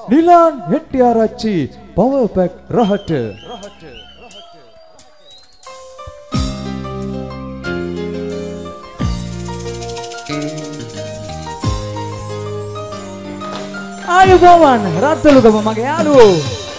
Nilan Hettiarachchi power pack රහට ආයුබෝවන් රත්තලුගම මගේ යාළුවෝ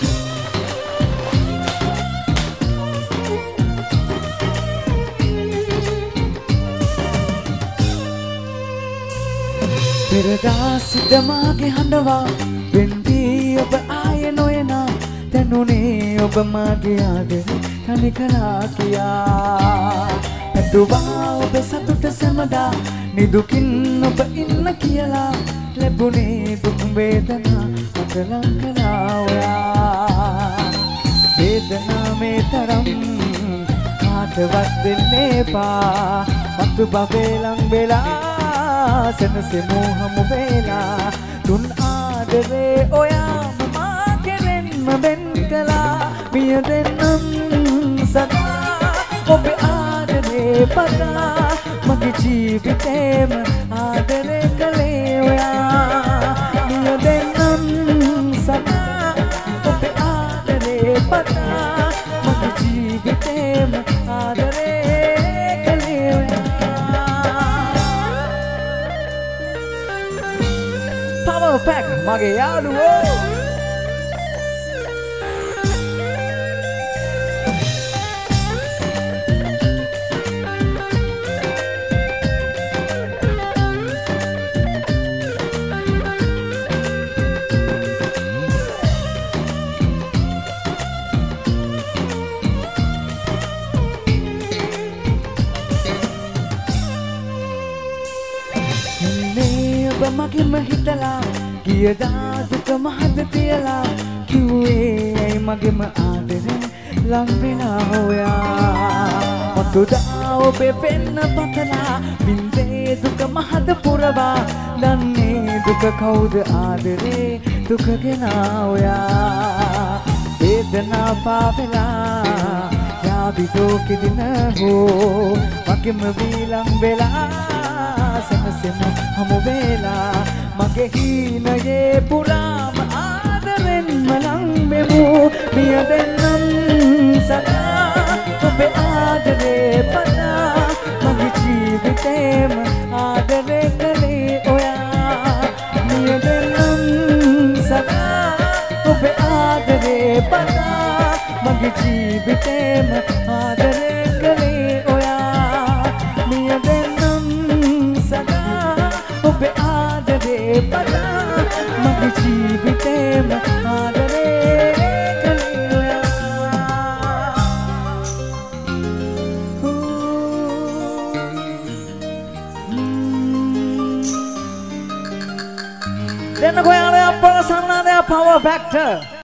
පෙරදා සිට මාගේ හඬවා වෙන්දී ඔබ ආය නොයනා දැනුනේ ඔබ මාගේ ආදරේ තනි කළා කියා පැතුවා ඔබ සතුට සමදා නිදුකින් ඔබ ඉන්න කියලා ලැබුණේ දුක් වේදනා මට ලං කළා ඔයා වේදනා මේ තරම් කාටවත් දෙන්නේ එපා මතු බබේ ලං වෙලා සනසෙමු හමු වෙලා තුන් ආදරේ ඔයාම මා කෙරෙන්ම වෙන් කළා මිය දෙන්නම් සදා ඔබේ ආදරේ පතා මගේ ජීවිතේම ආදරේ කළේ ඔයා මිය දෙන්නම් සදා ඔබේ ආදරේ පතා මගේ ජීවිතේම ආදරේ කළේ ඔයා Power Pack මගේ යාළුවෝ මගෙම හිතලා ගියදා දුක මහද තියලා කිව්වේ ඇයි මගෙම ආදරෙන් ලං වෙලා හොයා මතුදා ඔබේ පෙන්න පතලා බින්දේ දුක මහද පුරවා දන්නේ දුක කවුද ආදරේ දුක ගෙනා ඔයා වේදනා පාවෙලා යාවිදෝ කිදින හෝ මගෙම වීලම් වෙලා සනසෙමු හමු වෙලා මගේ හීනයේ පුරාම ආදරෙන්ම ලං වෙමු මිය දෙන්නම් සදා ඔබේ ආදරේ පතා මගේ ජීවිතේම ආදරේ කළේ ඔයා මිය දෙන්නම් සදා ඔබේ ආදරේ පතා මගේ ජීවිතේම ආදරේ කළේ ඔයා මිය දෙන්නම් ඔබේ ආදරේ පතා මගේ ජීවිතේම ආදරේ කළේ ඔයා දෙන්නකෝ යාළුවා අප්පල සම්නාදය Power Pack